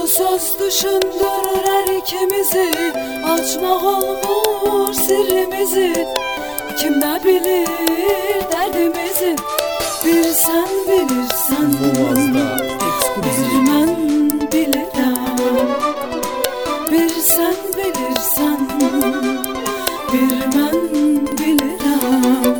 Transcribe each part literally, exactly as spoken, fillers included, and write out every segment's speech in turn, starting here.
söz düşündürür her ikimizi, açmaq olmur sirrimizi. Kim ne bilir derdimizi, bir sen bilirsen, bir mən bilirəm. Bir sen bilirsen, bir mən bilirəm.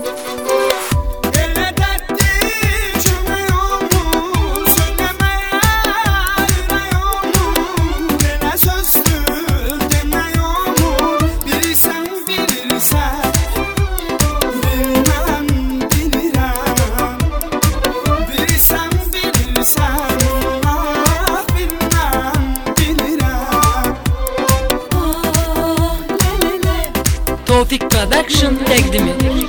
Tofik Production təqdimi.